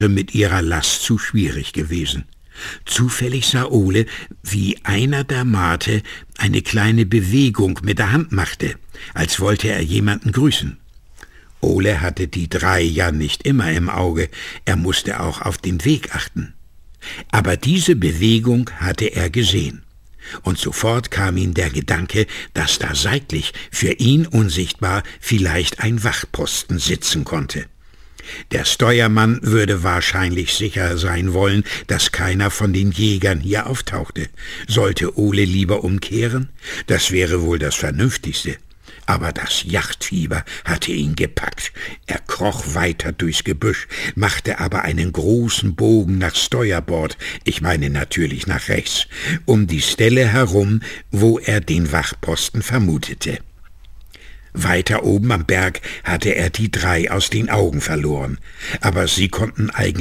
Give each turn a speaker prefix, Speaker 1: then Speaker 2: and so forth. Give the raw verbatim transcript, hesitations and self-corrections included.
Speaker 1: mit ihrer Last zu schwierig gewesen. Zufällig sah Ole, wie einer der Mate eine kleine Bewegung mit der Hand machte, als wollte er jemanden grüßen. Ole hatte die drei ja nicht immer im Auge, er musste auch auf den Weg achten. Aber diese Bewegung hatte er gesehen. Und sofort kam ihm der Gedanke, dass da seitlich, für ihn unsichtbar, vielleicht ein Wachposten sitzen konnte. Der Steuermann würde wahrscheinlich sicher sein wollen, dass keiner von den Jägern hier auftauchte. Sollte Ole lieber umkehren? Das wäre wohl das Vernünftigste. Aber das Jagdfieber hatte ihn gepackt. Er kroch weiter durchs Gebüsch, machte aber einen großen Bogen nach Steuerbord, ich meine natürlich nach rechts, um die Stelle herum, wo er den Wachposten vermutete. Weiter oben am Berg hatte er die drei aus den Augen verloren, aber sie konnten eigentlich